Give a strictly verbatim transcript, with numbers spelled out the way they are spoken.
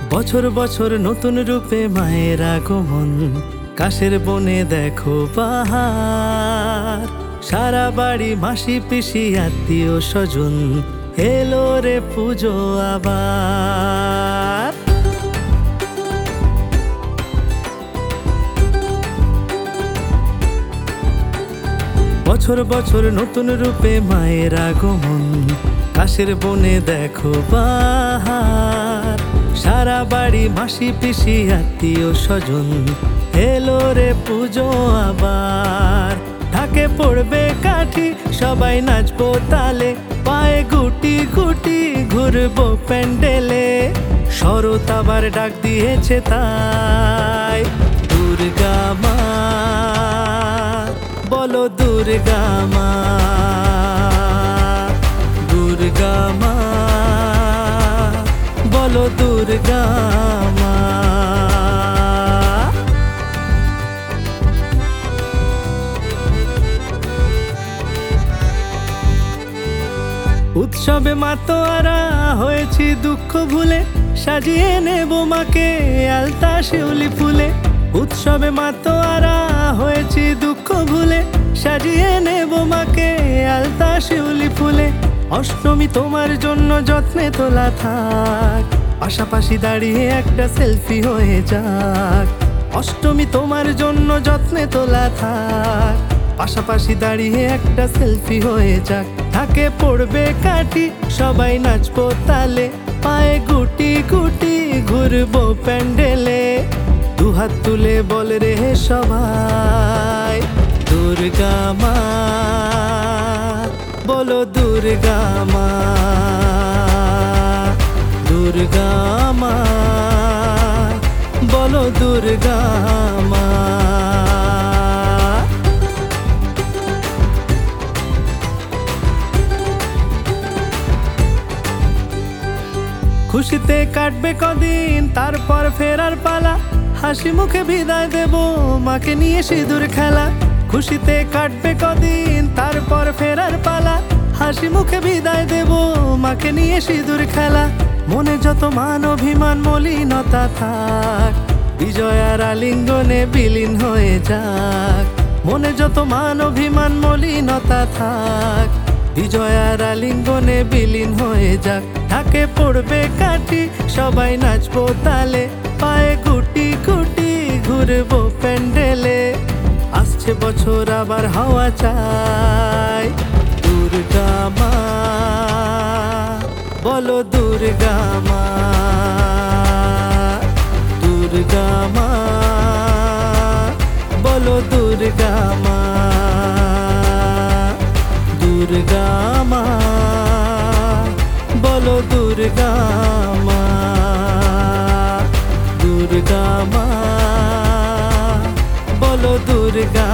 বছর বছর নতুন রূপে মায়ের আগমন, কাশের বনে দেখো পাহাড়, সারা বাড়ি মাসি পিসি আত্মীয় স্বজন, এলো রে পুজো আবার। বছর বছর নতুন রূপে মায়ের আগমন, কাশের বনে দেখো পাহাড়, সারা বাড়ি মাসি পিসি আত্মীয় স্বজন, এলো রে পুজো আবার। ঢাকে পড়বে কাঠি, সবাই নাচবো তালে, পায়ে গুটি গুটি ঘুরবো প্যান্ডেলে, শরৎ আবার ডাক দিয়েছে তাই। দুর্গা মা বলো দুর্গা মা, দুর্গা মা বলো দুর্গা মা। উৎসবে মাতোয়ারা হয়েছি দুঃখ ভুলে, সাজিয়ে নেব মাকে আলতা শিউলি ফুলে। উৎসবে মাতোয়ারা হয়েছি দুঃখ ভুলে, সাজিয়ে নেব মাকে আলতা শিউলি ফুলে। অষ্টমী তোমার জন্য যত্নে তোলা থাক, পাশাপাশি দাঁড়িয়ে একটা সেলফি হয়ে যাক। অষ্টমী তোমার জন্য যত্নে তোলা থাক, পাশাপাশি দাঁড়িয়ে একটা সেলফি হয়ে যাক। ঢাকে পড়বে কাঠি, সবাই নাচবো তালে, পায়ে গুটি গুটি ঘুরবো প্যান্ডেলে, দুহাত তুলে বলে রে সবাই দুর্গা মা বলো দুর্গা মা, দুর্গা মা বলো দুর্গা মা। খুশিতে কাটবে কদিন, তারপর ফেরার পালা, হাসি মুখে বিদায় দেব মাকে নিয়ে সিঁদুর খেলা। খুশিতে কাটবে কদিন, তারপর ফেরার পালা, হাসি মুখে বিদায় দেব মাকে নিয়ে সিঁদুর খেলা। মনে যত মান অভিমান মলিনতা থাক, বিজয়ার আলিঙ্গনে বিলীন হয়ে যাক। মনে যত মান অভিমান মলিনতা থাক, বিজয়ার আলিঙ্গনে বিলীন হয়ে যাক। ঢাকে পড়বে কাঠি, সবাই নাচবো তালে, পায়ে গুটি গুটি ঘুরবো প্যান্ডেলে, আসছে বছর আবার হাওয়া চাই। দুর্গা মা বলো দুর্গা মা, দুর্গা মা বলো দুর্গা মা, দুর্গা মা বলো দুর্গা মা, দুর্গা মা বলো দুর্গা